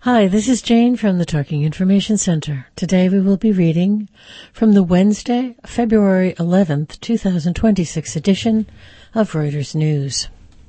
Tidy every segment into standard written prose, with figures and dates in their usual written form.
Hi, this is Jane from the Talking Information Center. Today we will be reading from the Wednesday, February 11th, 2026 edition of Reuters News.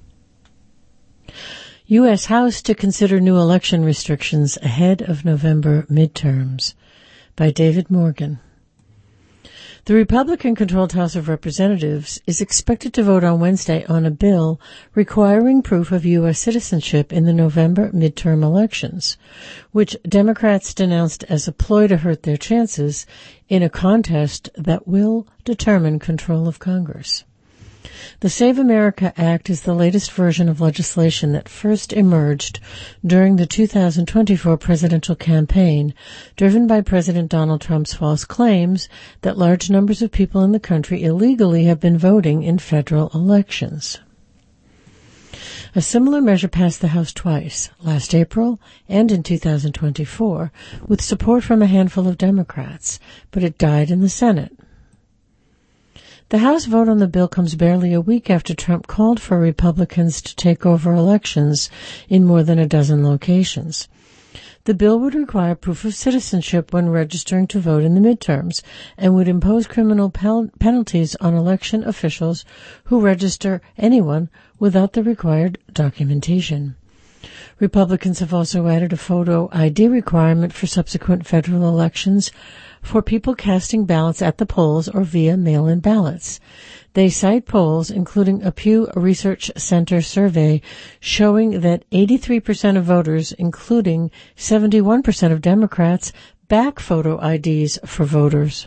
U.S. House to consider new election restrictions ahead of November midterms by David Morgan. The Republican-controlled House of Representatives is expected to vote on Wednesday on a bill requiring proof of U.S. citizenship in the November midterm elections, which Democrats denounced as a ploy to hurt their chances in a contest that will determine control of Congress. The Save America Act is the latest version of legislation that first emerged during the 2024 presidential campaign, driven by President Donald Trump's false claims that large numbers of people in the country illegally have been voting in federal elections. A similar measure passed the House twice, last April and in 2024, with support from a handful of Democrats, but it died in the Senate. The House vote on the bill comes barely a week after Trump called for Republicans to take over elections in more than a dozen locations. The bill would require proof of citizenship when registering to vote in the midterms and would impose criminal penalties on election officials who register anyone without the required documentation. Republicans have also added a photo ID requirement for subsequent federal elections for people casting ballots at the polls or via mail-in ballots. They cite polls, including a Pew Research Center survey, showing that 83% of voters, including 71% of Democrats, back photo IDs for voters.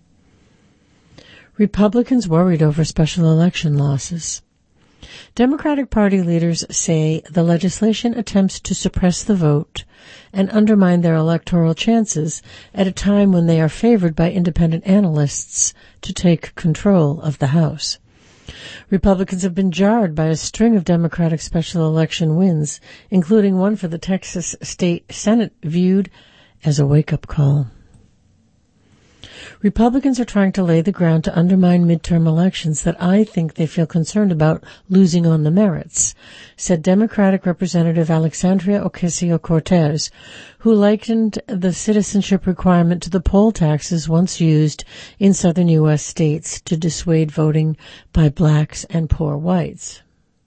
Republicans worried over special election losses. Democratic Party leaders say the legislation attempts to suppress the vote and undermine their electoral chances at a time when they are favored by independent analysts to take control of the House. Republicans have been jarred by a string of Democratic special election wins, including one for the Texas State Senate, viewed as a wake-up call. Republicans are trying to lay the ground to undermine midterm elections that I think they feel concerned about losing on the merits, said Democratic Representative Alexandria Ocasio-Cortez, who likened the citizenship requirement to the poll taxes once used in southern U.S. states to dissuade voting by blacks and poor whites.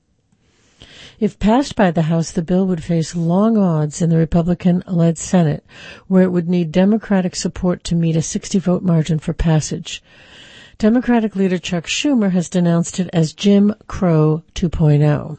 If passed by the House, the bill would face long odds in the Republican-led Senate, where it would need Democratic support to meet a 60-vote margin for passage. Democratic leader Chuck Schumer has denounced it as Jim Crow 2.0.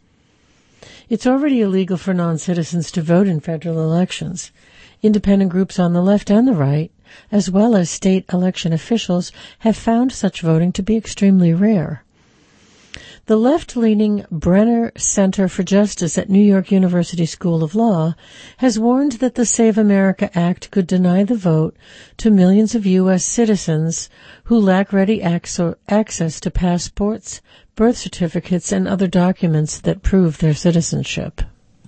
It's already illegal for non-citizens to vote in federal elections. Independent groups on the left and the right, as well as state election officials, have found such voting to be extremely rare. The left-leaning Brenner Center for Justice at New York University School of Law has warned that the Save America Act could deny the vote to millions of U.S. citizens who lack ready access to passports, birth certificates, and other documents that prove their citizenship.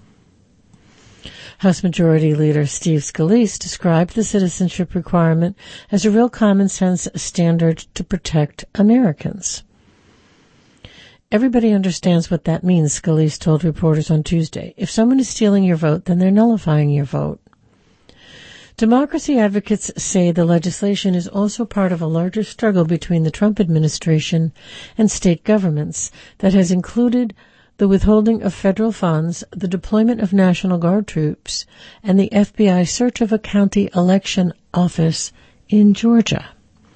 House Majority Leader Steve Scalise described the citizenship requirement as a real common-sense standard to protect Americans. Everybody understands what that means, Scalise told reporters on Tuesday. If someone is stealing your vote, then they're nullifying your vote. Democracy advocates say the legislation is also part of a larger struggle between the Trump administration and state governments that has included the withholding of federal funds, the deployment of National Guard troops, and the FBI search of a county election office in Georgia.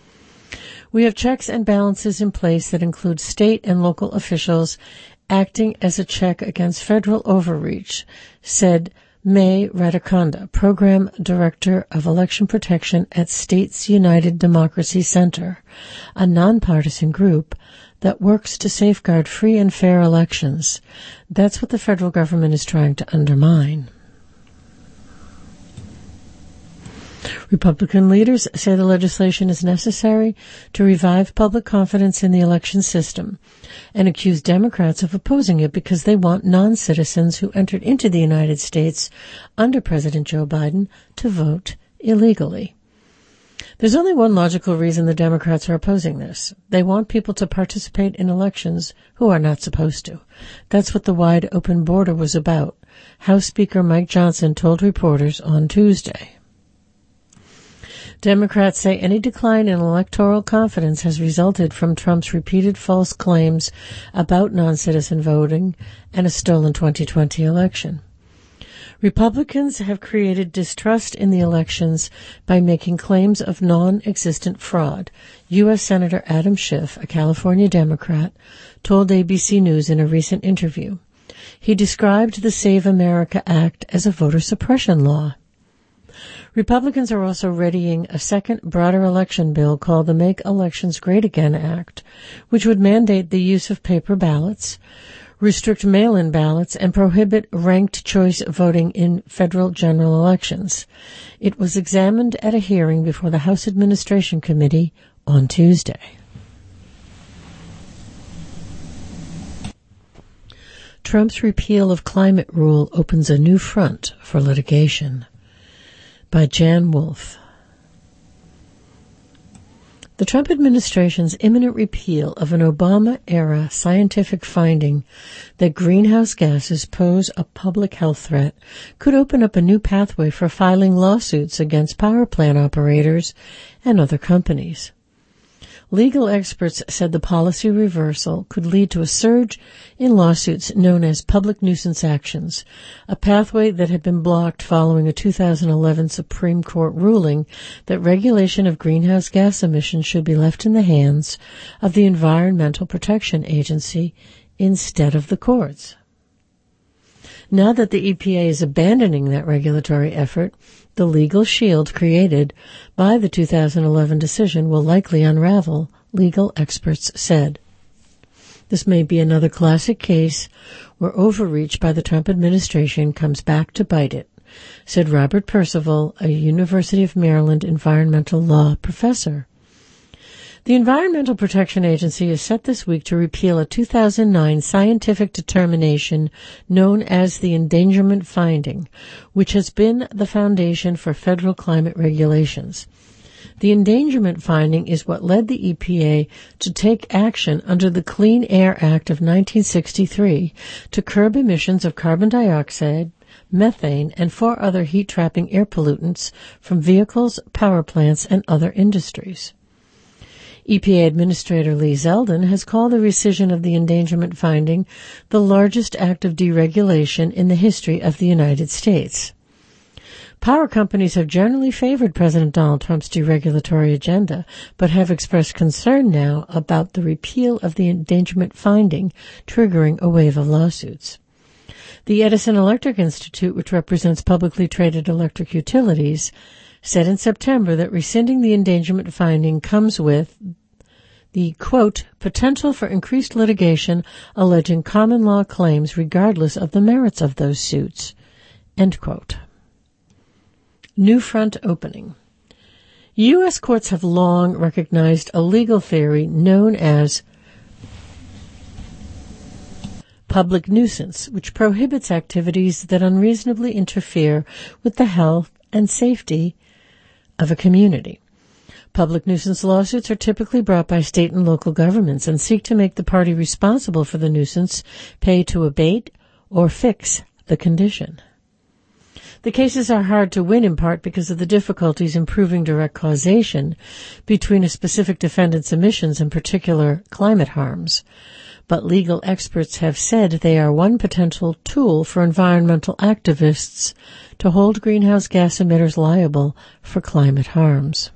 We have checks and balances in place that include state and local officials acting as a check against federal overreach, said May Radakonda, Program Director of Election Protection at States United Democracy Center, a nonpartisan group that works to safeguard free and fair elections. That's what the federal government is trying to undermine. Republican leaders say the legislation is necessary to revive public confidence in the election system and accuse Democrats of opposing it because they want non-citizens who entered into the United States under President Joe Biden to vote illegally. There's only one logical reason the Democrats are opposing this. They want people to participate in elections who are not supposed to. That's what the wide open border was about. House Speaker Mike Johnson told reporters on Tuesday. Democrats say any decline in electoral confidence has resulted from Trump's repeated false claims about non-citizen voting and a stolen 2020 election. Republicans have created distrust in the elections by making claims of non-existent fraud. U.S. Senator Adam Schiff, a California Democrat, told ABC News in a recent interview. He described the Save America Act as a voter suppression law. Republicans are also readying a second, broader election bill called the Make Elections Great Again Act, which would mandate the use of paper ballots, restrict mail-in ballots, and prohibit ranked choice voting in federal general elections. It was examined at a hearing before the House Administration Committee on Tuesday. Trump's repeal of climate rule opens a new front for litigation. By Jan Wolfe. The Trump administration's imminent repeal of an Obama-era scientific finding that greenhouse gases pose a public health threat could open up a new pathway for filing lawsuits against power plant operators and other companies. Legal experts said the policy reversal could lead to a surge in lawsuits known as public nuisance actions, a pathway that had been blocked following a 2011 Supreme Court ruling that regulation of greenhouse gas emissions should be left in the hands of the Environmental Protection Agency instead of the courts. Now that the EPA is abandoning that regulatory effort, the legal shield created by the 2011 decision will likely unravel, legal experts said. This may be another classic case where overreach by the Trump administration comes back to bite it, said Robert Percival, a University of Maryland environmental law professor. The Environmental Protection Agency is set this week to repeal a 2009 scientific determination known as the endangerment finding, which has been the foundation for federal climate regulations. The endangerment finding is what led the EPA to take action under the Clean Air Act of 1963 to curb emissions of carbon dioxide, methane, and 4 other heat-trapping air pollutants from vehicles, power plants, and other industries. EPA Administrator Lee Zeldin has called the rescission of the endangerment finding the largest act of deregulation in the history of the United States. Power companies have generally favored President Donald Trump's deregulatory agenda, but have expressed concern now about the repeal of the endangerment finding, triggering a wave of lawsuits. The Edison Electric Institute, which represents publicly traded electric utilities, said in September that rescinding the endangerment finding comes with the, quote, potential for increased litigation alleging common law claims regardless of the merits of those suits, end quote. New front opening. U.S. courts have long recognized a legal theory known as public nuisance, which prohibits activities that unreasonably interfere with the health and safety of a community. Public nuisance lawsuits are typically brought by state and local governments and seek to make the party responsible for the nuisance pay to abate or fix the condition. The cases are hard to win in part because of the difficulties in proving direct causation between a specific defendant's emissions and particular climate harms. But legal experts have said they are one potential tool for environmental activists to hold greenhouse gas emitters liable for climate harms.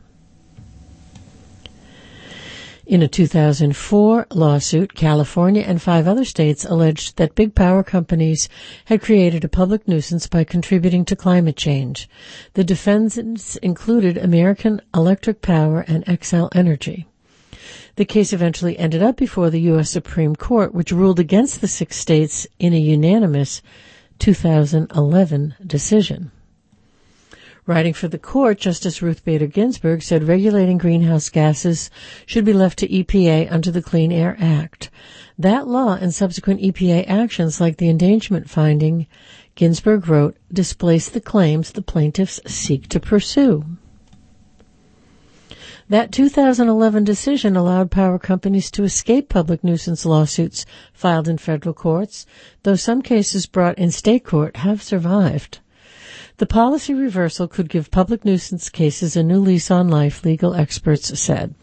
In a 2004 lawsuit, California and 5 other states alleged that big power companies had created a public nuisance by contributing to climate change. The defendants included American Electric Power and Xcel Energy. The case eventually ended up before the U.S. Supreme Court, which ruled against the 6 states in a unanimous 2011 decision. Writing for the court, Justice Ruth Bader Ginsburg said regulating greenhouse gases should be left to EPA under the Clean Air Act. That law and subsequent EPA actions like the endangerment finding, Ginsburg wrote, displace the claims the plaintiffs seek to pursue. That 2011 decision allowed power companies to escape public nuisance lawsuits filed in federal courts, though some cases brought in state court have survived. The policy reversal could give public nuisance cases a new lease on life, legal experts said.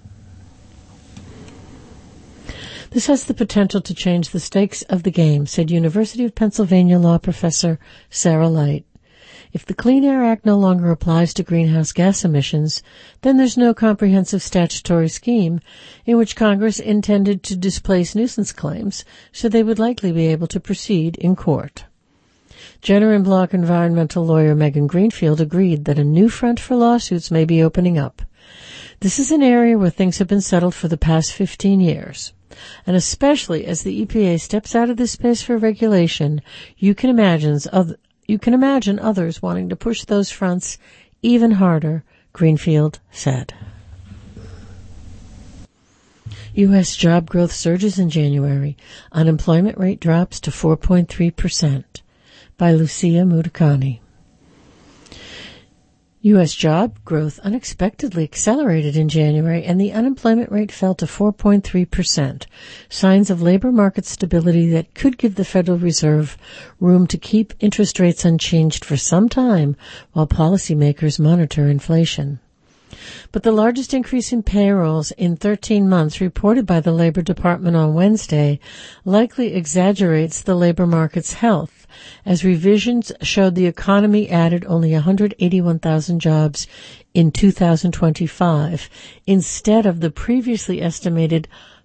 This has the potential to change the stakes of the game, said University of Pennsylvania law professor Sarah Light. If the Clean Air Act no longer applies to greenhouse gas emissions, then there's no comprehensive statutory scheme in which Congress intended to displace nuisance claims, so they would likely be able to proceed in court. Jenner and Block environmental lawyer Megan Greenfield agreed that a new front for lawsuits may be opening up. This is an area where things have been settled for the past 15 years. And especially as the EPA steps out of this space for regulation, you can imagine others wanting to push those fronts even harder, Greenfield said. U.S. job growth surges in January. Unemployment rate drops to 4.3%. By Lucia Mudakani. U.S. job growth unexpectedly accelerated in January, and the unemployment rate fell to 4.3%, signs of labor market stability that could give the Federal Reserve room to keep interest rates unchanged for some time while policymakers monitor inflation. But the largest increase in payrolls in 13 months reported by the Labor Department on Wednesday likely exaggerates the labor market's health, as revisions showed the economy added only 181,000 jobs in 2025 instead of the previously estimated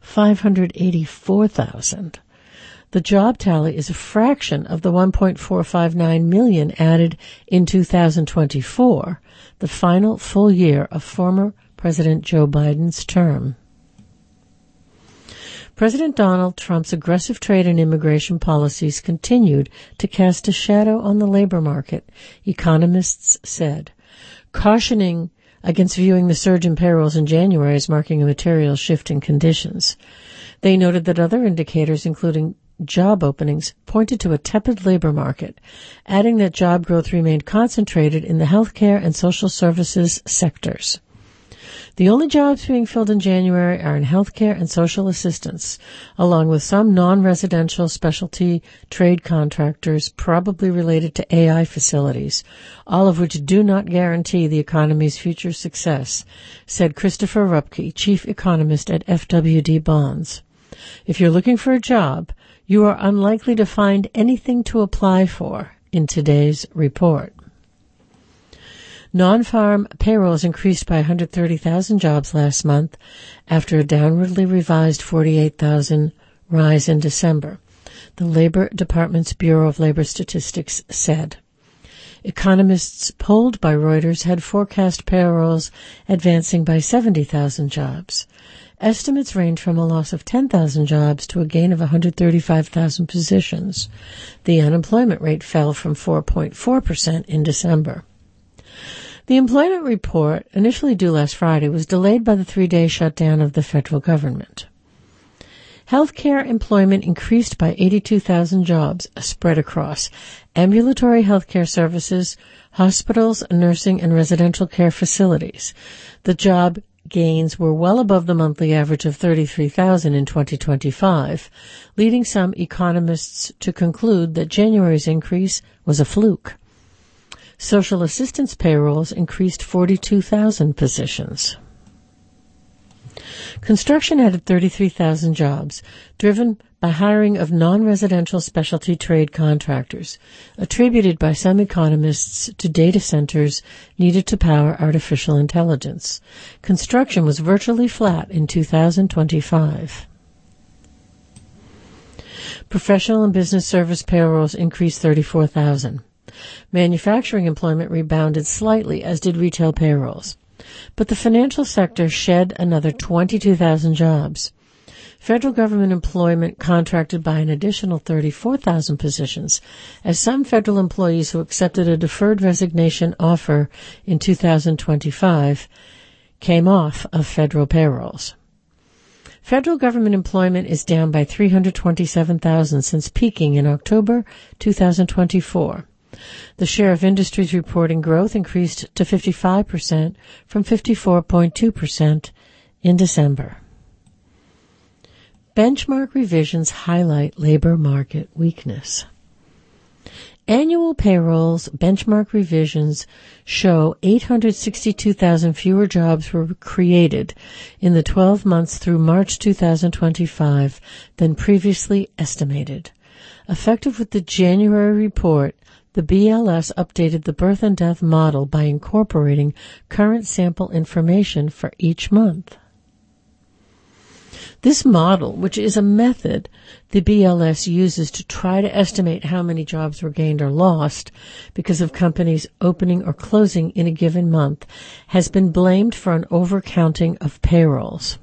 584,000. The job tally is a fraction of the 1.459 million added in 2024, the final full year of former President Joe Biden's term. President Donald Trump's aggressive trade and immigration policies continued to cast a shadow on the labor market, economists said, cautioning against viewing the surge in payrolls in January as marking a material shift in conditions. They noted that other indicators, including job openings, pointed to a tepid labor market, adding that job growth remained concentrated in the healthcare and social services sectors. The only jobs being filled in January are in healthcare and social assistance, along with some non-residential specialty trade contractors probably related to AI facilities, all of which do not guarantee the economy's future success, said Christopher Rupke, chief economist at FWD Bonds. If you're looking for a job, you are unlikely to find anything to apply for in today's report. Non-farm payrolls increased by 130,000 jobs last month after a downwardly revised 48,000 rise in December, the Labor Department's Bureau of Labor Statistics said. Economists polled by Reuters had forecast payrolls advancing by 70,000 jobs. Estimates range from a loss of 10,000 jobs to a gain of 135,000 positions. The unemployment rate fell from 4.4% in December. The employment report, initially due last Friday, was delayed by the 3-day shutdown of the federal government. Healthcare employment increased by 82,000 jobs spread across ambulatory healthcare services, hospitals, nursing, and residential care facilities. The job gains were well above the monthly average of 33,000 in 2025, leading some economists to conclude that January's increase was a fluke. Social assistance payrolls increased 42,000 positions. Construction added 33,000 jobs, driven by hiring of non-residential specialty trade contractors, attributed by some economists to data centers needed to power artificial intelligence. Construction was virtually flat in 2025. Professional and business service payrolls increased 34,000. Manufacturing employment rebounded slightly, as did retail payrolls. But the financial sector shed another 22,000 jobs. Federal government employment contracted by an additional 34,000 positions, as some federal employees who accepted a deferred resignation offer in 2025 came off of federal payrolls. Federal government employment is down by 327,000 since peaking in October 2024. The share of industries reporting growth increased to 55% from 54.2% in December. Benchmark revisions highlight labor market weakness. Annual payrolls benchmark revisions show 862,000 fewer jobs were created in the 12 months through March 2025 than previously estimated. Effective with the January report, the BLS updated the birth and death model by incorporating current sample information for each month. This model, which is a method the BLS uses to try to estimate how many jobs were gained or lost because of companies opening or closing in a given month, has been blamed for an overcounting of payrolls.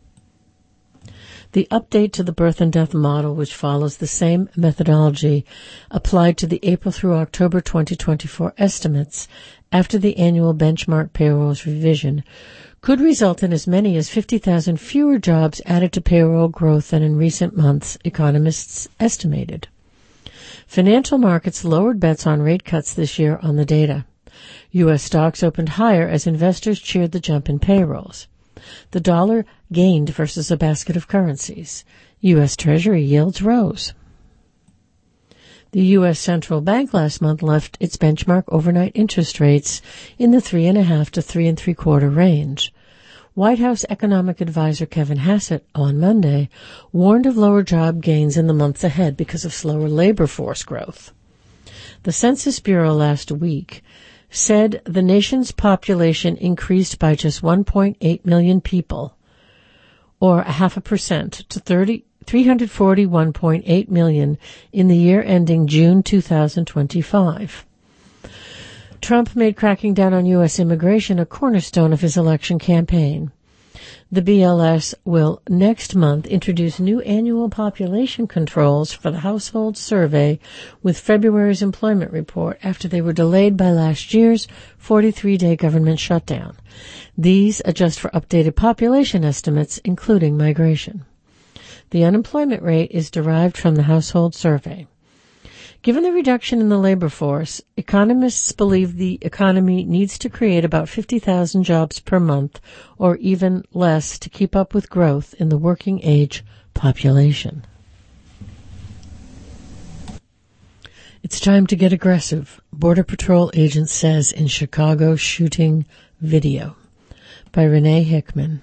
The update to the birth and death model, which follows the same methodology applied to the April through October 2024 estimates after the annual benchmark payrolls revision, could result in as many as 50,000 fewer jobs added to payroll growth than in recent months, economists estimated. Financial markets lowered bets on rate cuts this year on the data. U.S. stocks opened higher as investors cheered the jump in payrolls. The dollar gained versus a basket of currencies. U.S. Treasury yields rose. The U.S. Central Bank last month left its benchmark overnight interest rates in the 3.5 to 3.75 range. White House economic advisor Kevin Hassett on Monday warned of lower job gains in the months ahead because of slower labor force growth. The Census Bureau last week said the nation's population increased by just 1.8 million people, or 0.5% to 341.8 million in the year ending June 2025. Trump made cracking down on U.S. immigration a cornerstone of his election campaign. The BLS will next month introduce new annual population controls for the household survey with February's employment report after they were delayed by last year's 43-day government shutdown. These adjust for updated population estimates, including migration. The unemployment rate is derived from the household survey. Given the reduction in the labor force, economists believe the economy needs to create about 50,000 jobs per month or even less to keep up with growth in the working age population. It's time to get aggressive, Border Patrol agent says in Chicago shooting video, by Renee Hickman.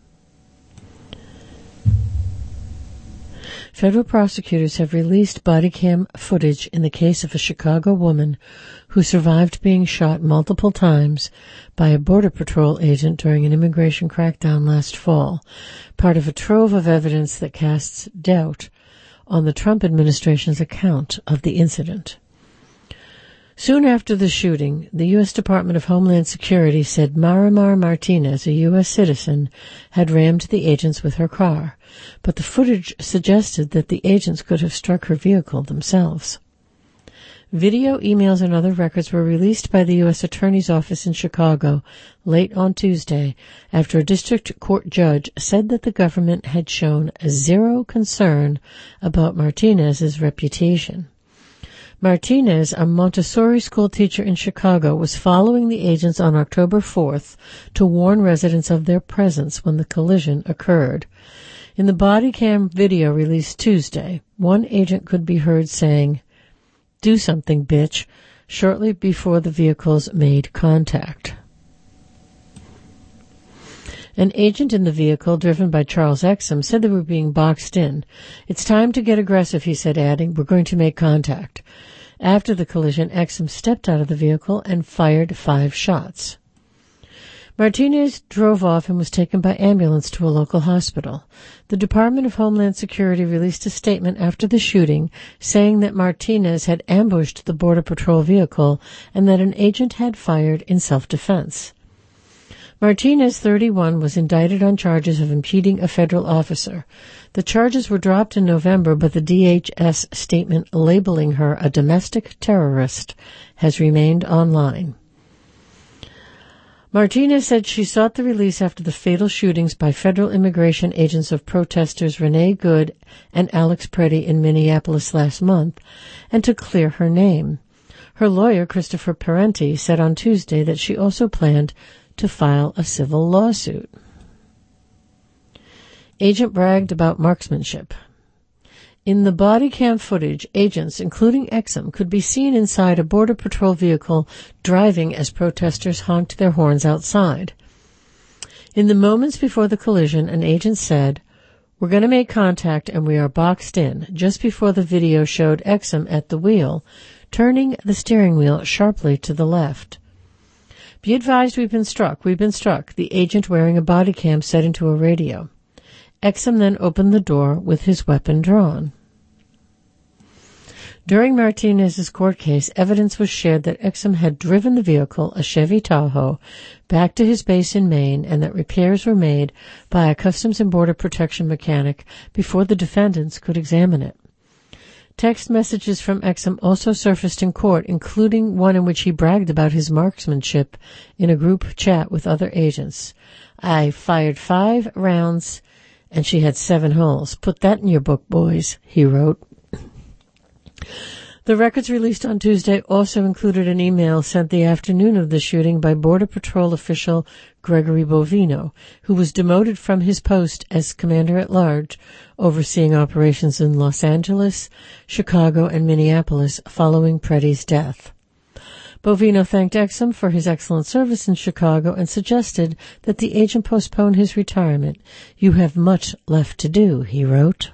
Federal prosecutors have released body cam footage in the case of a Chicago woman who survived being shot multiple times by a Border Patrol agent during an immigration crackdown last fall, part of a trove of evidence that casts doubt on the Trump administration's account of the incident. Soon after the shooting, the U.S. Department of Homeland Security said Marimar Martinez, a U.S. citizen, had rammed the agents with her car, but the footage suggested that the agents could have struck her vehicle themselves. Video, emails, and other records were released by the U.S. Attorney's Office in Chicago late on Tuesday after a district court judge said that the government had shown zero concern about Martinez's reputation. Martinez, a Montessori school teacher in Chicago, was following the agents on October 4th to warn residents of their presence when the collision occurred. In the body cam video released Tuesday, one agent could be heard saying, "Do something, bitch," shortly before the vehicles made contact. An agent in the vehicle, driven by Charles Exum, said they were being boxed in. "It's time to get aggressive," he said, adding, "We're going to make contact." After the collision, Exum stepped out of the vehicle and fired 5 shots. Martinez drove off and was taken by ambulance to a local hospital. The Department of Homeland Security released a statement after the shooting saying that Martinez had ambushed the Border Patrol vehicle and that an agent had fired in self-defense. Martinez, 31, was indicted on charges of impeding a federal officer. The charges were dropped in November, but the DHS statement labeling her a domestic terrorist has remained online. Martinez said she sought the release after the fatal shootings by federal immigration agents of protesters Renee Good and Alex Preddy in Minneapolis last month, and to clear her name. Her lawyer, Christopher Parenti, said on Tuesday that she also planned to file a civil lawsuit. Agent bragged about marksmanship. In the body cam footage, agents, including Exum, could be seen inside a Border Patrol vehicle driving as protesters honked their horns outside. In the moments before the collision, an agent said, "We're going to make contact and we are boxed in," just before the video showed Exum at the wheel, turning the steering wheel sharply to the left. "Be advised, we've been struck, the agent wearing a body cam said into a radio. Exum then opened the door with his weapon drawn. During Martinez's court case, evidence was shared that Exum had driven the vehicle, a Chevy Tahoe, back to his base in Maine and that repairs were made by a Customs and Border Protection mechanic before the defendants could examine it. Text messages from Exum also surfaced in court, including one in which he bragged about his marksmanship in a group chat with other agents. "I fired 5 rounds and she had 7 holes. Put that in your book, boys," he wrote. The records released on Tuesday also included an email sent the afternoon of the shooting by Border Patrol official Gregory Bovino, who was demoted from his post as commander-at-large, overseeing operations in Los Angeles, Chicago, and Minneapolis following Preddy's death. Bovino thanked Exum for his excellent service in Chicago and suggested that the agent postpone his retirement. "You have much left to do," he wrote.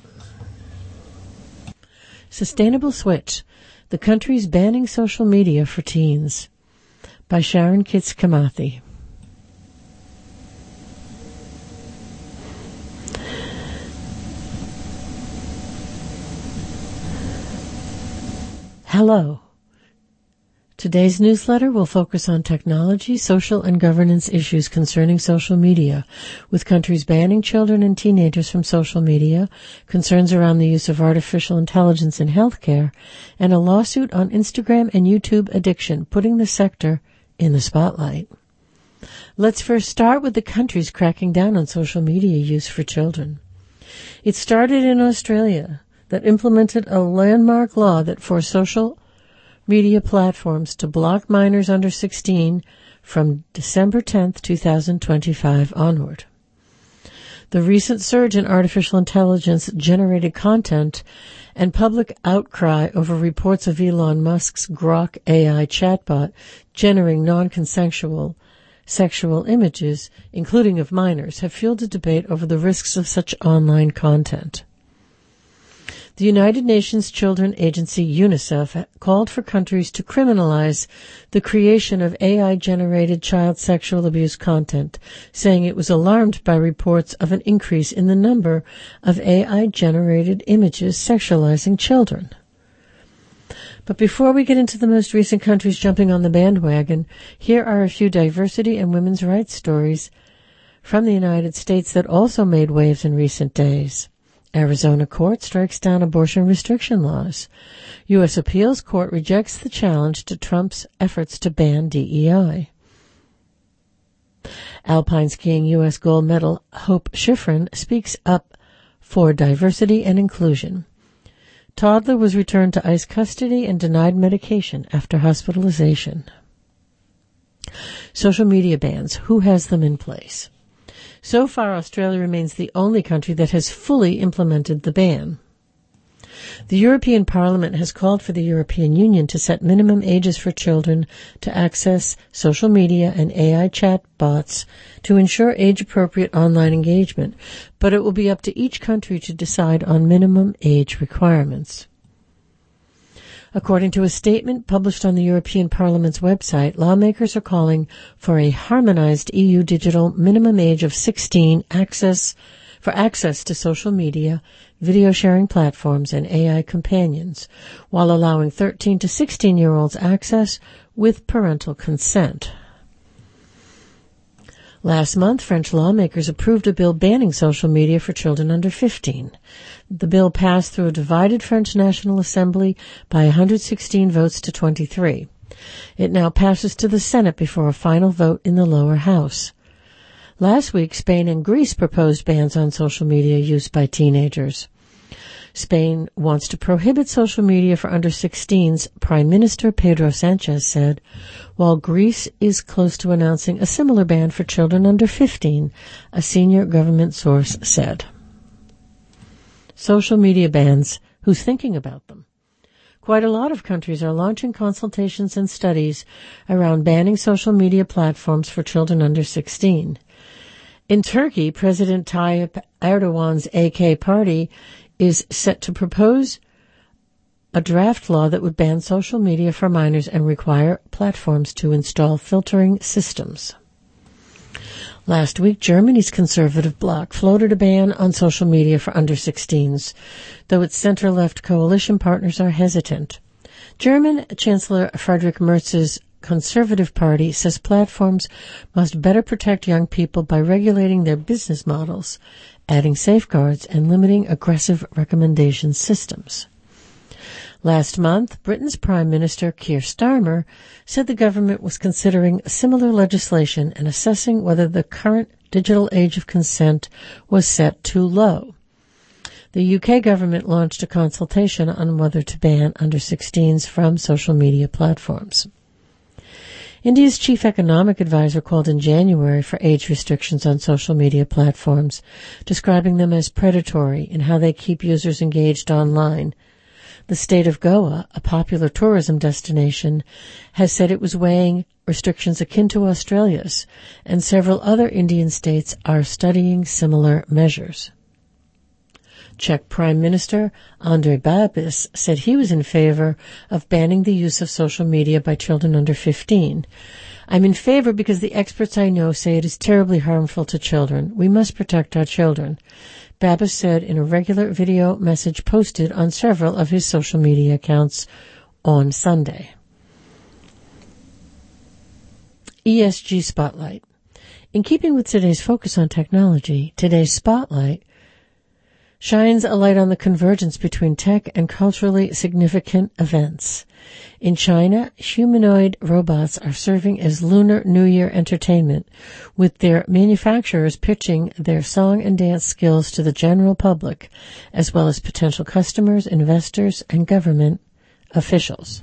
Sustainable Switch, the country's banning social media for teens, by Sharon Kitts-Kamathi. Hello. Today's newsletter will focus on technology, social, and governance issues concerning social media, with countries banning children and teenagers from social media, concerns around the use of artificial intelligence in healthcare, and a lawsuit on Instagram and YouTube addiction, putting the sector in the spotlight. Let's first start with the countries cracking down on social media use for children. It started in Australia, that implemented a landmark law that forced social media platforms to block minors under 16 from December 10, 2025 onward. The recent surge in artificial intelligence-generated content and public outcry over reports of Elon Musk's Grok AI chatbot generating non-consensual sexual images, including of minors, have fueled a debate over the risks of such online content. The United Nations Children Agency, UNICEF, called for countries to criminalize the creation of AI-generated child sexual abuse content, saying it was alarmed by reports of an increase in the number of AI-generated images sexualizing children. But before we get into the most recent countries jumping on the bandwagon, here are a few diversity and women's rights stories from the United States that also made waves in recent days. Arizona court strikes down abortion restriction laws. U.S. Appeals Court rejects the challenge to Trump's efforts to ban DEI. Alpine skiing U.S. gold medal Hope Schifrin speaks up for diversity and inclusion. Toddler was returned to ICE custody and denied medication after hospitalization. Social media bans. Who has them in place? So far, Australia remains the only country that has fully implemented the ban. The European Parliament has called for the European Union to set minimum ages for children to access social media and AI chatbots to ensure age-appropriate online engagement, but it will be up to each country to decide on minimum age requirements. According to a statement published on the European Parliament's website, lawmakers are calling for a harmonized EU digital minimum age of 16 for access to social media, video sharing platforms, and AI companions, while allowing 13 to 16-year-olds access with parental consent. Last month, French lawmakers approved a bill banning social media for children under 15. The bill passed through a divided French National Assembly by 116 votes to 23. It now passes to the Senate before a final vote in the lower house. Last week, Spain and Greece proposed bans on social media use by teenagers. Spain wants to prohibit social media for under 16s, Prime Minister Pedro Sanchez said, while Greece is close to announcing a similar ban for children under 15, a senior government source said. Social media bans, who's thinking about them? Quite a lot of countries are launching consultations and studies around banning social media platforms for children under 16. In Turkey, President Tayyip Erdogan's AK party is set to propose a draft law that would ban social media for minors and require platforms to install filtering systems. Last week, Germany's conservative bloc floated a ban on social media for under 16s, though its center-left coalition partners are hesitant. German Chancellor Friedrich Merz's Conservative Party says platforms must better protect young people by regulating their business models, adding safeguards, and limiting aggressive recommendation systems. Last month, Britain's Prime Minister Keir Starmer said the government was considering similar legislation and assessing whether the current digital age of consent was set too low. The UK government launched a consultation on whether to ban under 16s from social media platforms. India's chief economic advisor called in January for age restrictions on social media platforms, describing them as predatory in how they keep users engaged online. The state of Goa, a popular tourism destination, has said it was weighing restrictions akin to Australia's, and several other Indian states are studying similar measures. Czech Prime Minister Andrej Babis said he was in favor of banning the use of social media by children under 15. I'm in favor because the experts I know say it is terribly harmful to children. We must protect our children, Babis said in a regular video message posted on several of his social media accounts on Sunday. ESG Spotlight. In keeping with today's focus on technology, today's Spotlight shines a light on the convergence between tech and culturally significant events. In China, humanoid robots are serving as Lunar New Year entertainment, with their manufacturers pitching their song and dance skills to the general public, as well as potential customers, investors, and government officials.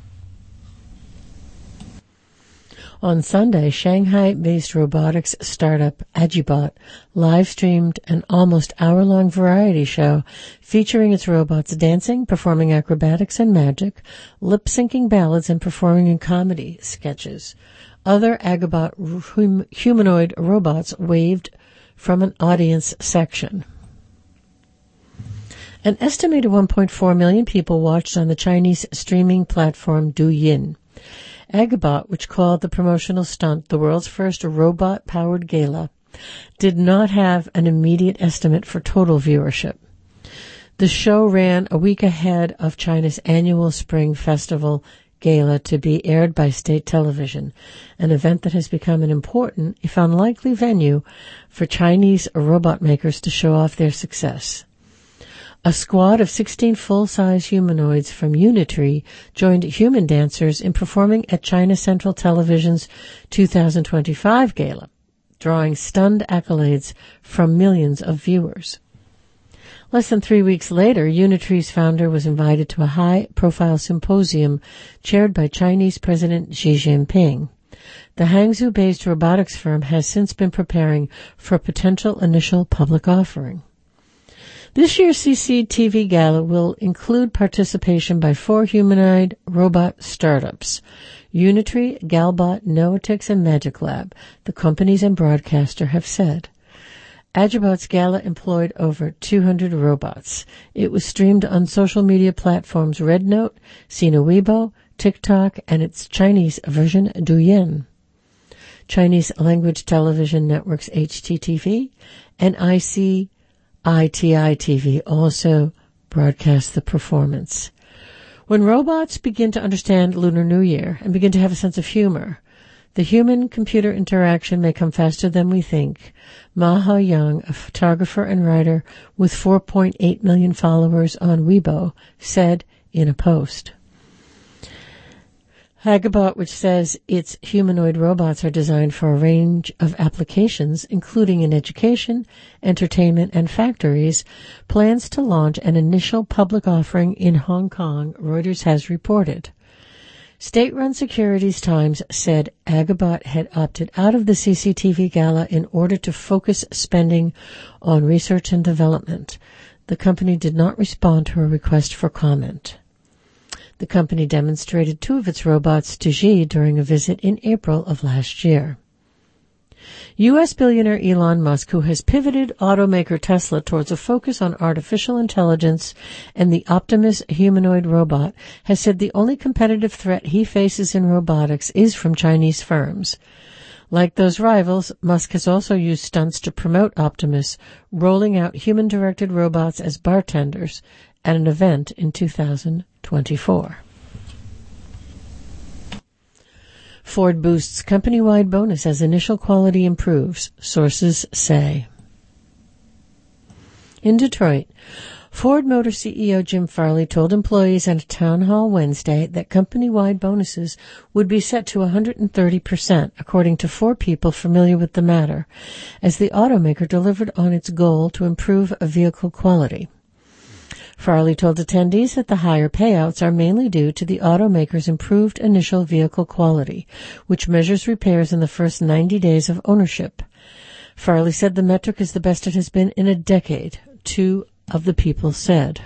On Sunday, Shanghai-based robotics startup Agibot live-streamed an almost hour-long variety show featuring its robots dancing, performing acrobatics and magic, lip-syncing ballads, and performing in comedy sketches. Other Agibot humanoid robots waved from an audience section. An estimated 1.4 million people watched on the Chinese streaming platform Douyin. Agibot, which called the promotional stunt the world's first robot-powered gala, did not have an immediate estimate for total viewership. The show ran a week ahead of China's annual Spring Festival Gala to be aired by state television, an event that has become an important, if unlikely, venue for Chinese robot makers to show off their success. A squad of 16 full-size humanoids from Unitree joined human dancers in performing at China Central Television's 2025 gala, drawing stunned accolades from millions of viewers. Less than 3 weeks later, Unitree's founder was invited to a high-profile symposium chaired by Chinese President Xi Jinping. The Hangzhou-based robotics firm has since been preparing for a potential initial public offering. This year's CCTV Gala will include participation by 4 humanoid robot startups, Unitree, Galbot, Noetix, and Magic Lab, the companies and broadcaster have said. Agibot's gala employed over 200 robots. It was streamed on social media platforms RedNote, Sina Weibo, TikTok, and its Chinese version Douyin. Chinese language television networks HTTV and ITI TV also broadcast the performance. When robots begin to understand Lunar New Year and begin to have a sense of humor, the human-computer interaction may come faster than we think, Maha Young, a photographer and writer with 4.8 million followers on Weibo, said in a post. Agobot, which says its humanoid robots are designed for a range of applications, including in education, entertainment, and factories, plans to launch an initial public offering in Hong Kong, Reuters has reported. State-run Securities Times said Agobot had opted out of the CCTV gala in order to focus spending on research and development. The company did not respond to a request for comment. The company demonstrated 2 of its robots to Xi during a visit in April of last year. U.S. billionaire Elon Musk, who has pivoted automaker Tesla towards a focus on artificial intelligence and the Optimus humanoid robot, has said the only competitive threat he faces in robotics is from Chinese firms. Like those rivals, Musk has also used stunts to promote Optimus, rolling out human-directed robots as bartenders at an event in 2024. Ford boosts company-wide bonus as initial quality improves, sources say. In Detroit, Ford Motor CEO Jim Farley told employees at a town hall Wednesday that company-wide bonuses would be set to 130%, according to 4 people familiar with the matter, as the automaker delivered on its goal to improve vehicle quality. Farley told attendees that the higher payouts are mainly due to the automaker's improved initial vehicle quality, which measures repairs in the first 90 days of ownership. Farley said the metric is the best it has been in a decade, 2 of the people said.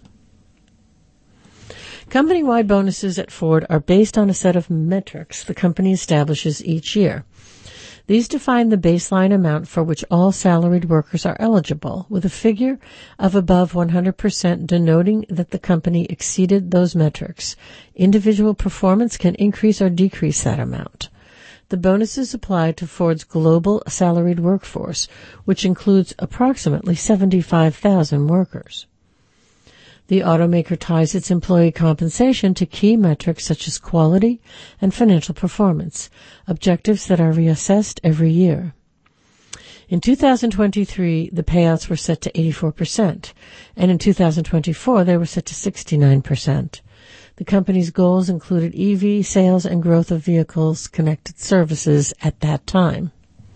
Company-wide bonuses at Ford are based on a set of metrics the company establishes each year. These define the baseline amount for which all salaried workers are eligible, with a figure of above 100% denoting that the company exceeded those metrics. Individual performance can increase or decrease that amount. The bonuses apply to Ford's global salaried workforce, which includes approximately 75,000 workers. The automaker ties its employee compensation to key metrics such as quality and financial performance, objectives that are reassessed every year. In 2023, the payouts were set to 84%, and in 2024, they were set to 69%. The company's goals included EV sales and growth of vehicles connected services at that time.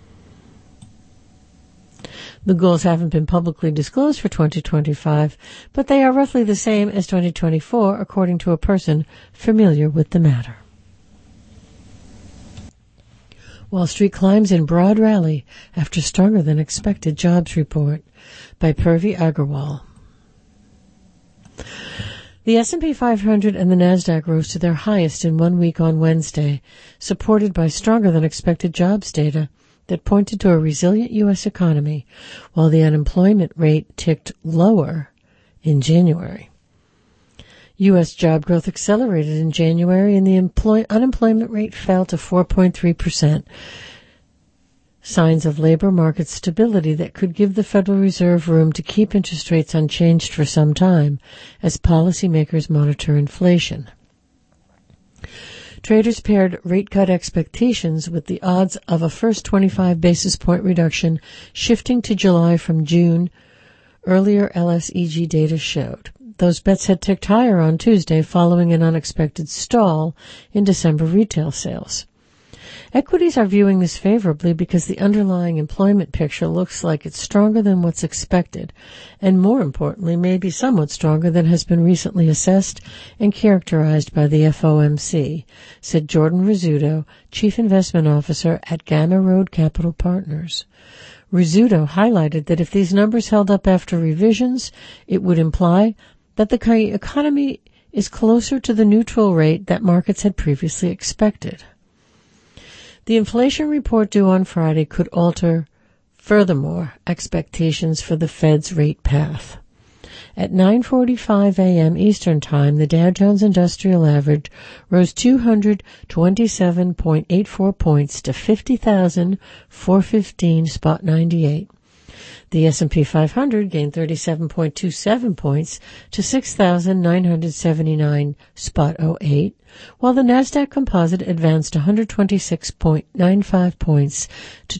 The goals haven't been publicly disclosed for 2025, but they are roughly the same as 2024, according to a person familiar with the matter. Wall Street climbs in broad rally after stronger than expected jobs report, by Purvi Agarwal. The S&P 500 and the Nasdaq rose to their highest in 1 week on Wednesday, supported by stronger than expected jobs data that pointed to a resilient U.S. economy, while the unemployment rate ticked lower in January. U.S. job growth accelerated in January, and the unemployment rate fell to 4.3%, signs of labor market stability that could give the Federal Reserve room to keep interest rates unchanged for some time as policymakers monitor inflation. Traders paired rate cut expectations with the odds of a first 25 basis point reduction shifting to July from June, earlier LSEG data showed. Those bets had ticked higher on Tuesday following an unexpected stall in December retail sales. Equities are viewing this favorably because the underlying employment picture looks like it's stronger than what's expected, and more importantly, may be somewhat stronger than has been recently assessed and characterized by the FOMC, said Jordan Rizzuto, Chief Investment Officer at Gamma Road Capital Partners. Rizzuto highlighted that if these numbers held up after revisions, it would imply that the economy is closer to the neutral rate that markets had previously expected. The inflation report due on Friday could alter, furthermore, expectations for the Fed's rate path. At 9:45 a.m. Eastern Time, the Dow Jones Industrial Average rose 227.84 points to 50,415.98. The S&P 500 gained 37.27 points to 6,979.08, while the Nasdaq Composite advanced 126.95 points to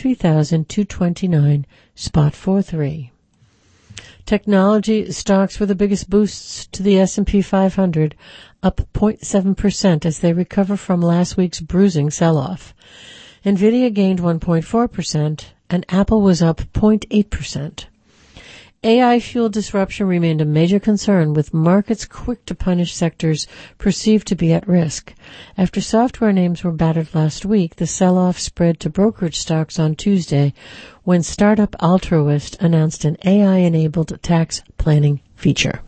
23,229.43. Technology stocks were the biggest boosts to the S&P 500, up 0.7% as they recover from last week's bruising sell-off. Nvidia gained 1.4%, and Apple was up 0.8%. AI-fueled disruption remained a major concern, with markets quick to punish sectors perceived to be at risk. After software names were battered last week, the sell-off spread to brokerage stocks on Tuesday when startup Altruist announced an AI-enabled tax planning feature.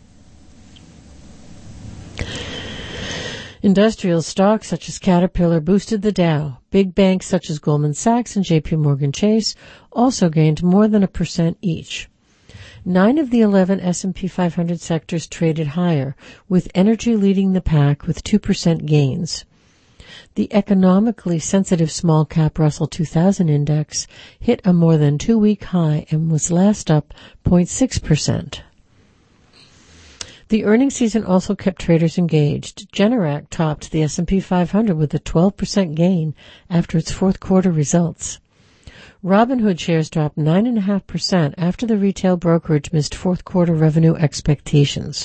Industrial stocks such as Caterpillar boosted the Dow. Big banks such as Goldman Sachs and J.P. Morgan Chase also gained more than 1% each. 9 of the 11 S&P 500 sectors traded higher, with energy leading the pack with 2% gains. The economically sensitive small-cap Russell 2000 index hit a more than 2-week high and was last up 0.6%. The earnings season also kept traders engaged. Generac topped the S&P 500 with a 12% gain after its fourth quarter results. Robinhood shares dropped 9.5% after the retail brokerage missed fourth quarter revenue expectations.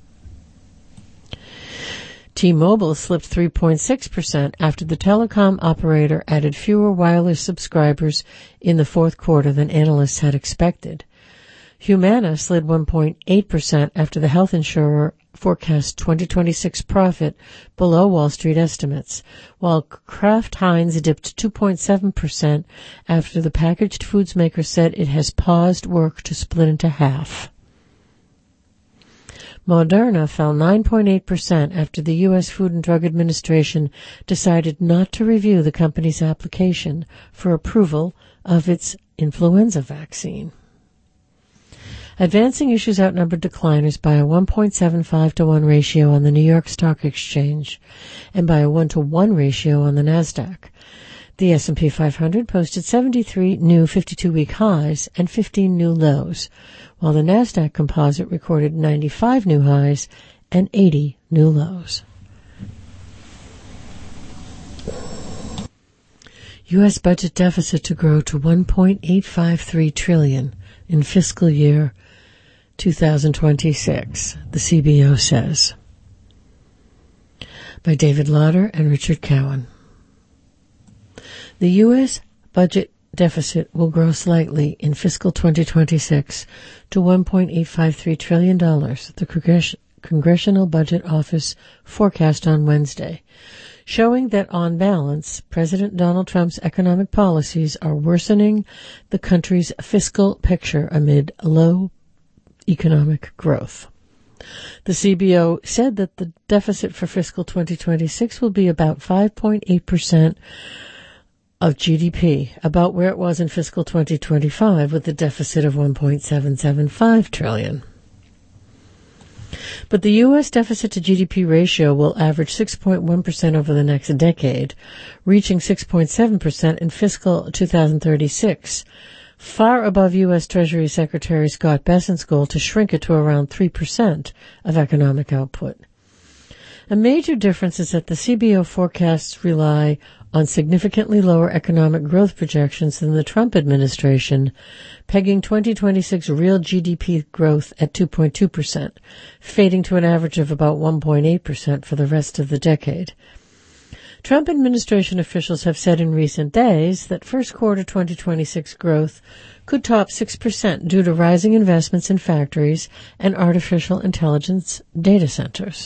T-Mobile slipped 3.6% after the telecom operator added fewer wireless subscribers in the fourth quarter than analysts had expected. Humana slid 1.8% after the health insurer forecast 2026 profit below Wall Street estimates, while Kraft Heinz dipped 2.7% after the packaged foods maker said it has paused work to split into half. Moderna fell 9.8% after the U.S. Food and Drug Administration decided not to review the company's application for approval of its influenza vaccine. Advancing issues outnumbered decliners by a 1.75 to 1 ratio on the New York Stock Exchange and by a 1 to 1 ratio on the Nasdaq. The S&P 500 posted 73 new 52-week highs and 15 new lows, while the Nasdaq Composite recorded 95 new highs and 80 new lows. U.S. budget deficit to grow to $1.853 trillion in fiscal year 2026, the CBO says. By David Lauder and Richard Cowan. The U.S. budget deficit will grow slightly in fiscal 2026 to $1.853 trillion, the Congressional Budget Office forecast on Wednesday, showing that on balance, President Donald Trump's economic policies are worsening the country's fiscal picture amid low economic growth. The CBO said that the deficit for fiscal 2026 will be about 5.8% of GDP, about where it was in fiscal 2025 with a deficit of $1.775 trillion. But the U.S. deficit to GDP ratio will average 6.1% over the next decade, reaching 6.7% in fiscal 2036, far above U.S. Treasury Secretary Scott Bessent's goal to shrink it to around 3% of economic output. A major difference is that the CBO forecasts rely on significantly lower economic growth projections than the Trump administration, pegging 2026 real GDP growth at 2.2%, fading to an average of about 1.8% for the rest of the decade. Trump administration officials have said in recent days that first quarter 2026 growth could top 6% due to rising investments in factories and artificial intelligence data centers.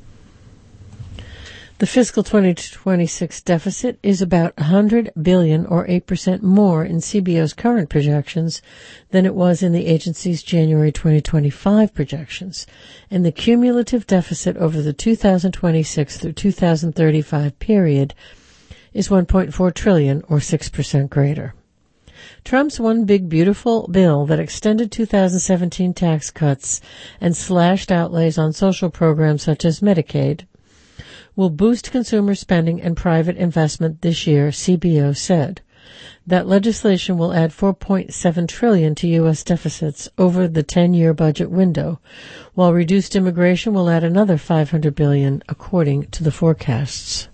The fiscal 2026 deficit is about $100 billion or 8% more in CBO's current projections than it was in the agency's January 2025 projections, and the cumulative deficit over the 2026 through 2035 period is $1.4 trillion or 6% greater. Trump's One Big Beautiful bill that extended 2017 tax cuts and slashed outlays on social programs such as Medicaid will boost consumer spending and private investment this year, CBO said. That legislation will add $4.7 trillion to U.S. deficits over the 10-year budget window, while reduced immigration will add another $500 billion, according to the forecasts.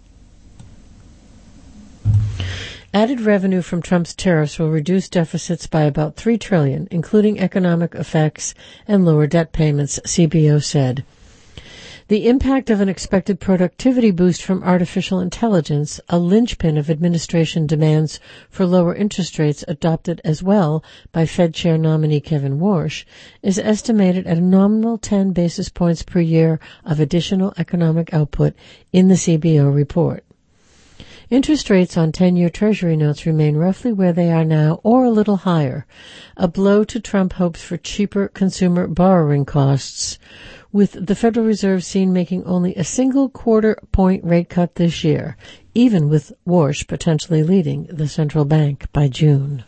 Added revenue from Trump's tariffs will reduce deficits by about $3 trillion, including economic effects and lower debt payments, CBO said. The impact of an expected productivity boost from artificial intelligence, a linchpin of administration demands for lower interest rates adopted as well by Fed Chair nominee Kevin Warsh, is estimated at a nominal 10 basis points per year of additional economic output in the CBO report. Interest rates on 10-year Treasury notes remain roughly where they are now or a little higher, a blow to Trump hopes for cheaper consumer borrowing costs, with the Federal Reserve seen making only a single quarter-point rate cut this year, even with Warsh potentially leading the central bank by June.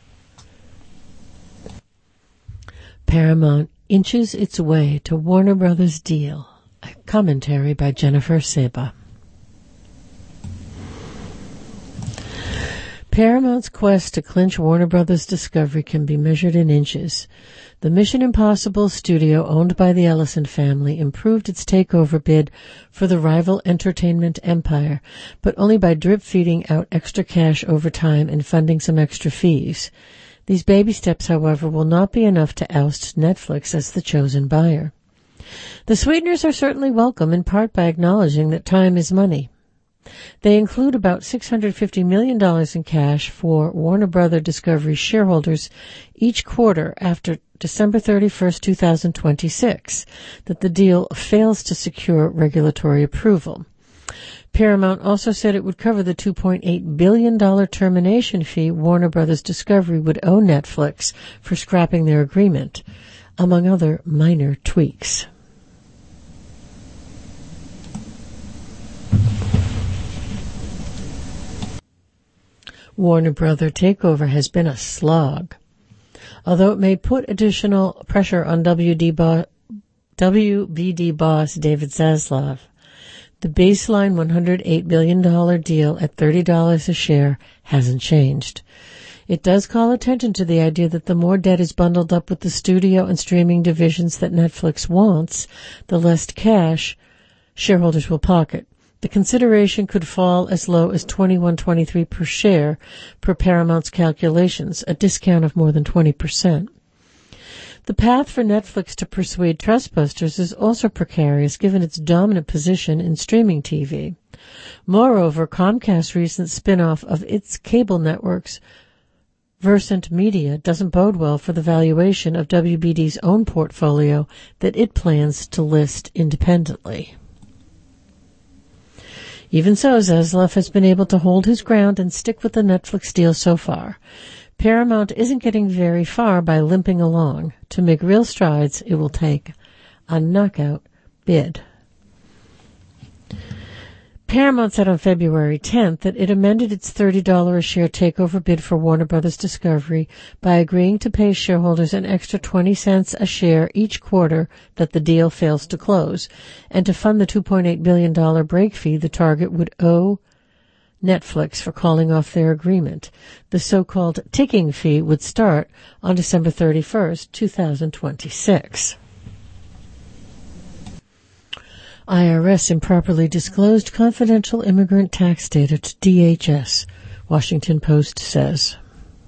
Paramount inches its way to Warner Brothers deal. A commentary by Jennifer Seba. Paramount's quest to clinch Warner Brothers Discovery can be measured in inches. The Mission Impossible studio owned by the Ellison family improved its takeover bid for the rival entertainment empire, but only by drip-feeding out extra cash over time and funding some extra fees. These baby steps, however, will not be enough to oust Netflix as the chosen buyer. The sweeteners are certainly welcome, in part by acknowledging that time is money. They include about $650 million in cash for Warner Brothers Discovery shareholders each quarter after December 31st, 2026, that the deal fails to secure regulatory approval. Paramount also said it would cover the $2.8 billion termination fee Warner Brothers Discovery would owe Netflix for scrapping their agreement, among other minor tweaks. Warner Brothers takeover has been a slog. Although it may put additional pressure on WBD boss David Zaslav, the baseline $108 billion deal at $30 a share hasn't changed. It does call attention to the idea that the more debt is bundled up with the studio and streaming divisions that Netflix wants, the less cash shareholders will pocket. The consideration could fall as low as $21.23 per share per Paramount's calculations, a discount of more than 20%. The path for Netflix to persuade trustbusters is also precarious given its dominant position in streaming TV. Moreover, Comcast's recent spin-off of its cable networks, Versant Media, doesn't bode well for the valuation of WBD's own portfolio that it plans to list independently. Even so, Zaslav has been able to hold his ground and stick with the Netflix deal so far. Paramount isn't getting very far by limping along. To make real strides, it will take a knockout bid. Paramount said on February 10th that it amended its $30 a share takeover bid for Warner Brothers Discovery by agreeing to pay shareholders an extra 20 cents a share each quarter that the deal fails to close, and to fund the $2.8 billion break fee the target would owe Netflix for calling off their agreement. The so-called ticking fee would start on December 31st, 2026. IRS improperly disclosed confidential immigrant tax data to DHS, Washington Post says.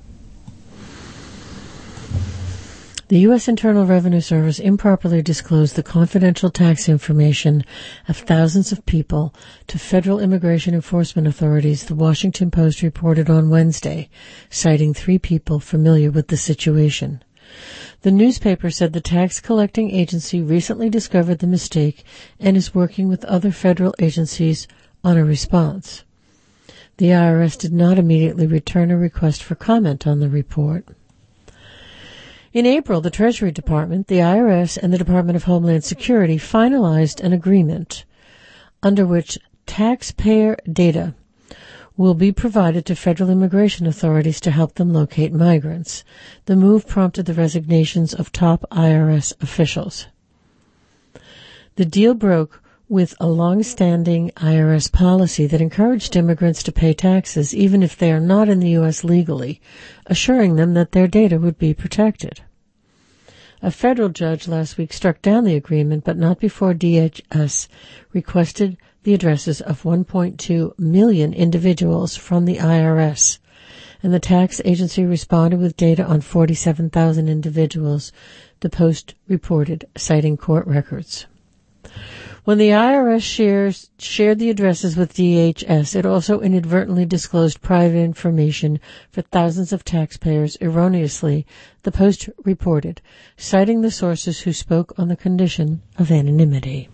The U.S. Internal Revenue Service improperly disclosed the confidential tax information of thousands of people to federal immigration enforcement authorities, the Washington Post reported on Wednesday, citing 3 people familiar with the situation. The newspaper said the tax-collecting agency recently discovered the mistake and is working with other federal agencies on a response. The IRS did not immediately return a request for comment on the report. In April, the Treasury Department, the IRS, and the Department of Homeland Security finalized an agreement under which taxpayer data will be provided to federal immigration authorities to help them locate migrants. The move prompted the resignations of top IRS officials. The deal broke with a long-standing IRS policy that encouraged immigrants to pay taxes even if they are not in the U.S. legally, assuring them that their data would be protected. A federal judge last week struck down the agreement, but not before DHS requested the addresses of 1.2 million individuals from the IRS, and the tax agency responded with data on 47,000 individuals, the Post reported, citing court records. When the IRS shared the addresses with DHS, it also inadvertently disclosed private information for thousands of taxpayers erroneously, the Post reported, citing the sources who spoke on the condition of anonymity.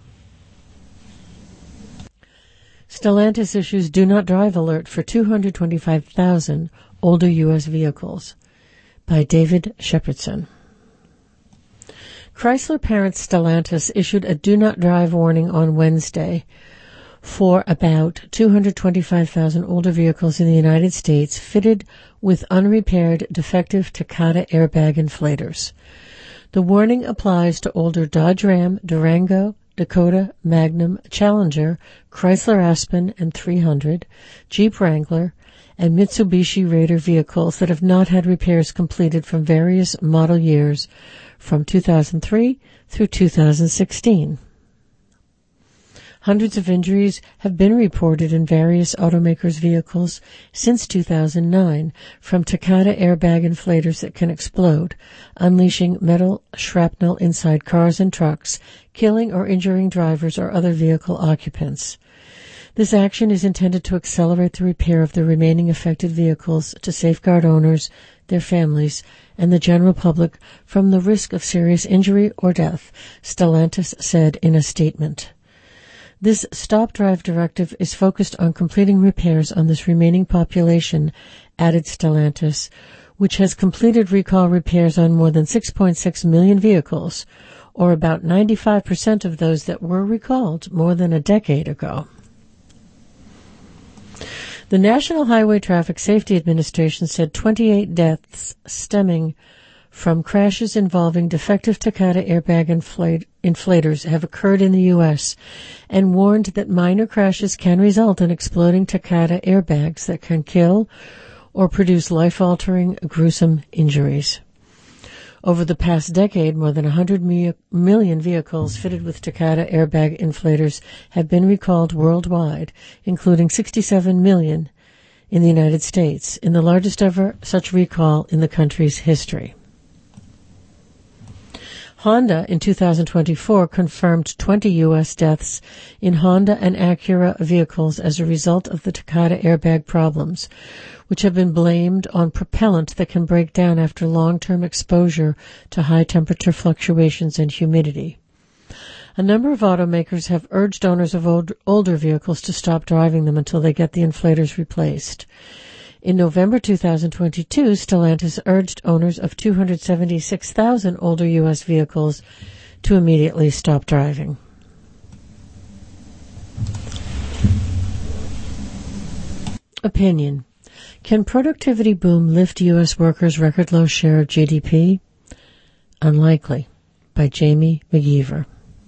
Stellantis issues do not drive alert for 225,000 older U.S. vehicles, by David Shepardson. Chrysler parent Stellantis issued a do not drive warning on Wednesday for about 225,000 older vehicles in the United States fitted with unrepaired defective Takata airbag inflators. The warning applies to older Dodge Ram, Durango, Dakota, Magnum, Challenger, Chrysler Aspen and 300, Jeep Wrangler, and Mitsubishi Raider vehicles that have not had repairs completed from various model years from 2003 through 2016. Hundreds of injuries have been reported in various automakers' vehicles since 2009 from Takata airbag inflators that can explode, unleashing metal shrapnel inside cars and trucks, killing or injuring drivers or other vehicle occupants. This action is intended to accelerate the repair of the remaining affected vehicles to safeguard owners, their families, and the general public from the risk of serious injury or death, Stellantis said in a statement. This stop-drive directive is focused on completing repairs on this remaining population, added Stellantis, which has completed recall repairs on more than 6.6 million vehicles, or about 95% of those that were recalled more than a decade ago. The National Highway Traffic Safety Administration said 28 deaths stemming from crashes involving defective Takata airbag inflators have occurred in the U.S. and warned that minor crashes can result in exploding Takata airbags that can kill or produce life-altering, gruesome injuries. Over the past decade, more than 100 million vehicles fitted with Takata airbag inflators have been recalled worldwide, including 67 million in the United States, in the largest ever such recall in the country's history. Honda in 2024 confirmed 20 U.S. deaths in Honda and Acura vehicles as a result of the Takata airbag problems, which have been blamed on propellant that can break down after long-term exposure to high-temperature fluctuations and humidity. A number of automakers have urged owners of older vehicles to stop driving them until they get the inflators replaced. In November 2022, Stellantis urged owners of 276,000 older U.S. vehicles to immediately stop driving. Opinion. Can productivity boom lift U.S. workers' record low share of GDP? Unlikely. By Jamie McGeever.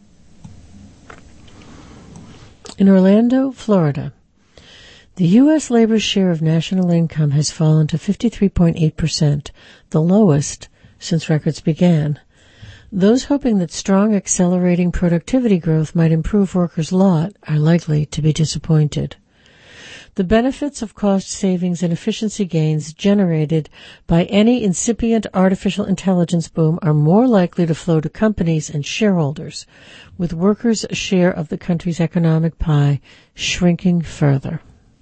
In Orlando, Florida, the U.S. labor share of national income has fallen to 53.8%, the lowest since records began. Those hoping that strong accelerating productivity growth might improve workers' lot are likely to be disappointed. The benefits of cost savings and efficiency gains generated by any incipient artificial intelligence boom are more likely to flow to companies and shareholders, with workers' share of the country's economic pie shrinking further.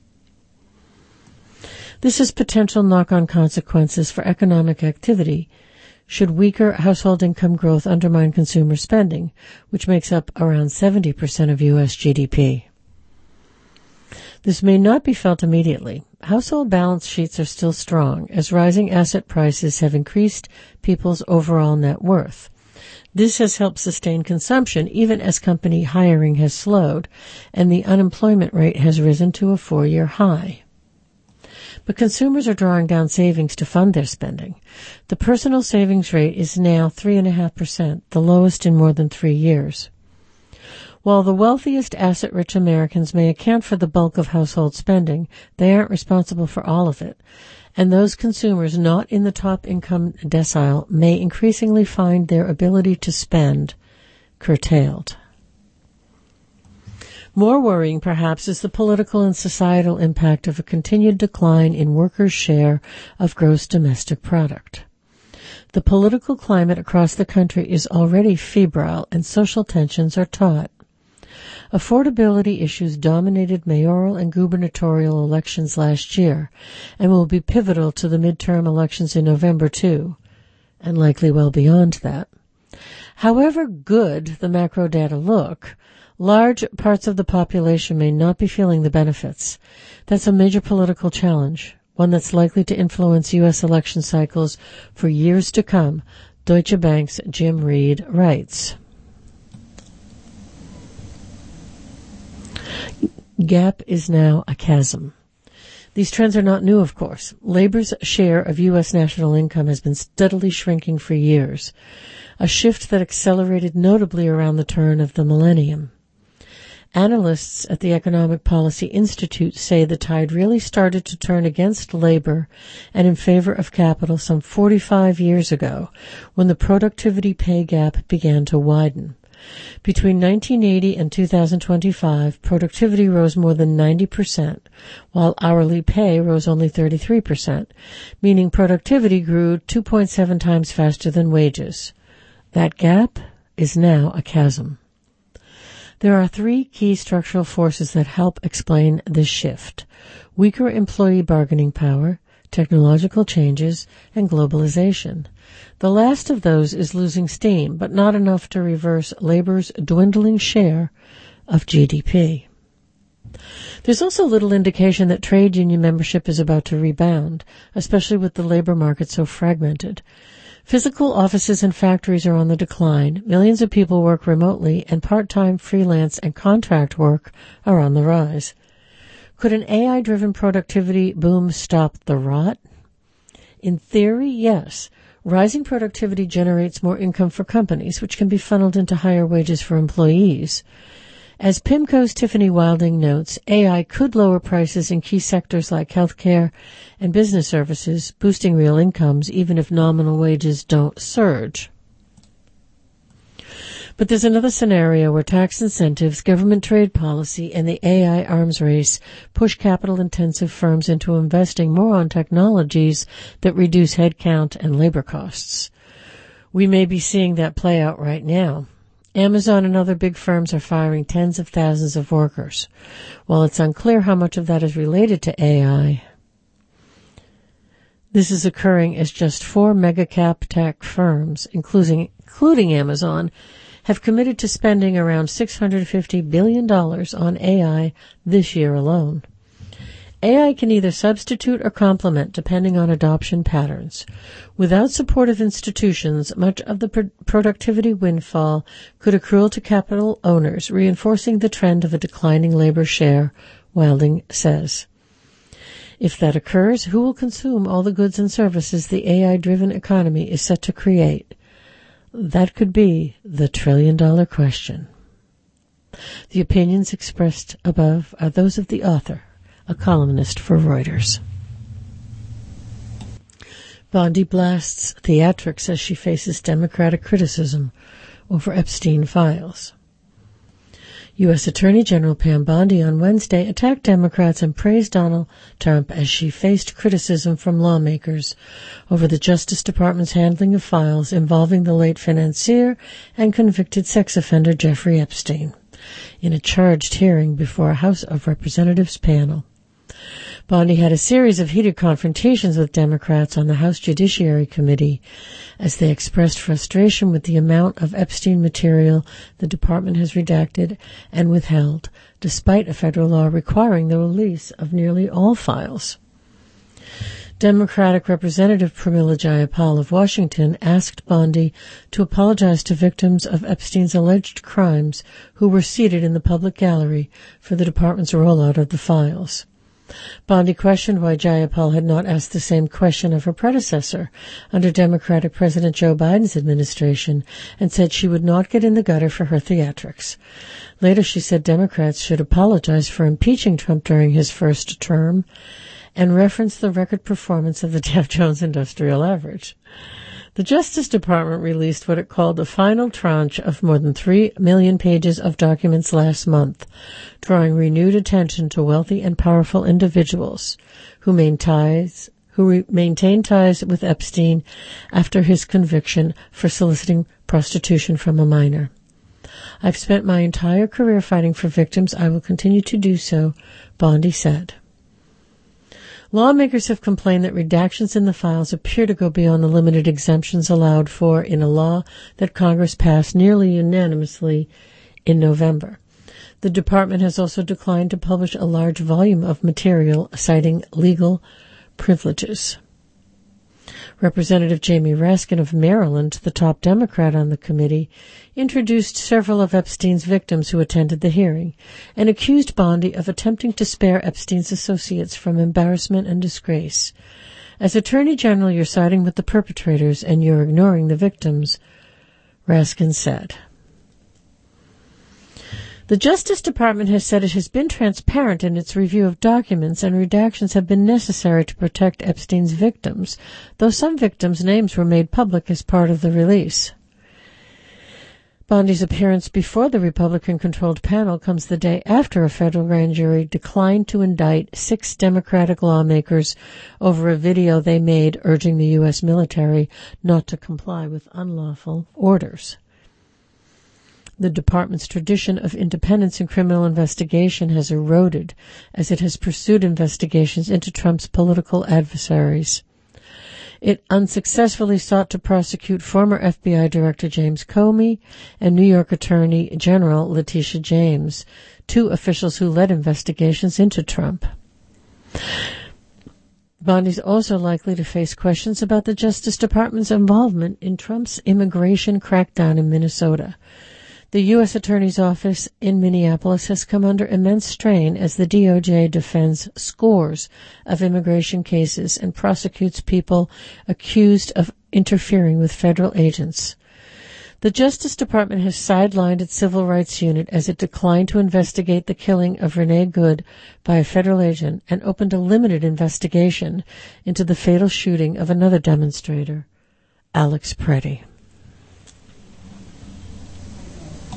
This has potential knock-on consequences for economic activity should weaker household income growth undermine consumer spending, which makes up around 70% of U.S. GDP. This may not be felt immediately. Household balance sheets are still strong, as rising asset prices have increased people's overall net worth. This has helped sustain consumption even as company hiring has slowed, and the unemployment rate has risen to a 4-year high. But consumers are drawing down savings to fund their spending. The personal savings rate is now 3.5%, the lowest in more than 3 years. While the wealthiest asset-rich Americans may account for the bulk of household spending, they aren't responsible for all of it, and those consumers not in the top income decile may increasingly find their ability to spend curtailed. More worrying, perhaps, is the political and societal impact of a continued decline in workers' share of gross domestic product. The political climate across the country is already febrile, and social tensions are taut. Affordability issues dominated mayoral and gubernatorial elections last year and will be pivotal to the midterm elections in November too, and likely well beyond that. However good the macro data look, large parts of the population may not be feeling the benefits. That's a major political challenge, one that's likely to influence U.S. election cycles for years to come, Deutsche Bank's Jim Reed writes. Gap is now a chasm. These trends are not new, of course. Labor's share of U.S. national income has been steadily shrinking for years, a shift that accelerated notably around the turn of the millennium. Analysts at the Economic Policy Institute say the tide really started to turn against labor and in favor of capital some 45 years ago, when the productivity pay gap began to widen. Between 1980 and 2025, productivity rose more than 90%, while hourly pay rose only 33%, meaning productivity grew 2.7 times faster than wages. That gap is now a chasm. There are three key structural forces that help explain this shift: weaker employee bargaining power, technological changes, and globalization. The last of those is losing steam, but not enough to reverse labor's dwindling share of GDP. There's also little indication that trade union membership is about to rebound, especially with the labor market so fragmented. Physical offices and factories are on the decline, millions of people work remotely, and part-time, freelance, and contract work are on the rise. Could an AI-driven productivity boom stop the rot? In theory, yes. Rising productivity generates more income for companies, which can be funneled into higher wages for employees. As PIMCO's Tiffany Wilding notes, AI could lower prices in key sectors like healthcare and business services, boosting real incomes even if nominal wages don't surge. But there's another scenario where tax incentives, government trade policy, and the AI arms race push capital-intensive firms into investing more on technologies that reduce headcount and labor costs. We may be seeing that play out right now. Amazon and other big firms are firing tens of thousands of workers. While it's unclear how much of that is related to AI, this is occurring as just 4 mega-cap tech firms, including Amazon, have committed to spending around $650 billion on AI this year alone. AI can either substitute or complement depending on adoption patterns. Without supportive institutions, much of the productivity windfall could accrue to capital owners, reinforcing the trend of a declining labor share, Wilding says. If that occurs, who will consume all the goods and services the AI-driven economy is set to create? That could be the trillion-dollar question. The opinions expressed above are those of the author, a columnist for Reuters. Bondi blasts theatrics as she faces Democratic criticism over Epstein files. U.S. Attorney General Pam Bondi on Wednesday attacked Democrats and praised Donald Trump as she faced criticism from lawmakers over the Justice Department's handling of files involving the late financier and convicted sex offender Jeffrey Epstein in a charged hearing before a House of Representatives panel. Bondi had a series of heated confrontations with Democrats on the House Judiciary Committee as they expressed frustration with the amount of Epstein material the department has redacted and withheld, despite a federal law requiring the release of nearly all files. Democratic Representative Pramila Jayapal of Washington asked Bondi to apologize to victims of Epstein's alleged crimes who were seated in the public gallery for the department's rollout of the files. Bondi questioned why Jayapal had not asked the same question of her predecessor under Democratic President Joe Biden's administration and said she would not get in the gutter for her theatrics. Later she said Democrats should apologize for impeaching Trump during his first term and referenced the record performance of the Dow Jones Industrial Average. The Justice Department released what it called the final tranche of more than 3 million pages of documents last month, drawing renewed attention to wealthy and powerful individuals who maintained ties with Epstein after his conviction for soliciting prostitution from a minor. I've spent my entire career fighting for victims. I will continue to do so, Bondi said. Lawmakers have complained that redactions in the files appear to go beyond the limited exemptions allowed for in a law that Congress passed nearly unanimously in November. The department has also declined to publish a large volume of material citing legal privileges. Representative Jamie Raskin of Maryland, the top Democrat on the committee, introduced several of Epstein's victims who attended the hearing and accused Bondi of attempting to spare Epstein's associates from embarrassment and disgrace. As Attorney General, you're siding with the perpetrators and you're ignoring the victims, Raskin said. The Justice Department has said it has been transparent in its review of documents and redactions have been necessary to protect Epstein's victims, though some victims' names were made public as part of the release. Bondi's appearance before the Republican-controlled panel comes the day after a federal grand jury declined to indict 6 Democratic lawmakers over a video they made urging the U.S. military not to comply with unlawful orders. The department's tradition of independence in criminal investigation has eroded as it has pursued investigations into Trump's political adversaries. It unsuccessfully sought to prosecute former FBI Director James Comey and New York Attorney General Letitia James, 2 officials who led investigations into Trump. Bondi's also likely to face questions about the Justice Department's involvement in Trump's immigration crackdown in Minnesota. The U.S. Attorney's Office in Minneapolis has come under immense strain as the DOJ defends scores of immigration cases and prosecutes people accused of interfering with federal agents. The Justice Department has sidelined its civil rights unit as it declined to investigate the killing of Renee Good by a federal agent and opened a limited investigation into the fatal shooting of another demonstrator, Alex Preddy.